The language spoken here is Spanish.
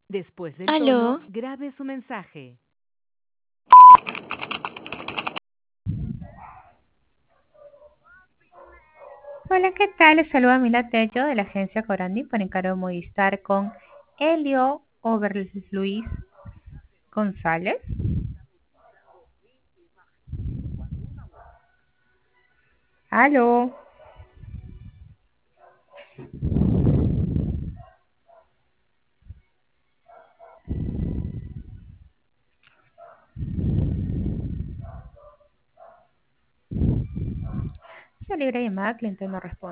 Después del Aló, tono, grabe su mensaje. Hola, ¿qué tal? Les saluda Mila Tello de la agencia Corandi por encargo de Movistar con Elio Luis González. Aló. Se libre llamada, cliente no responde.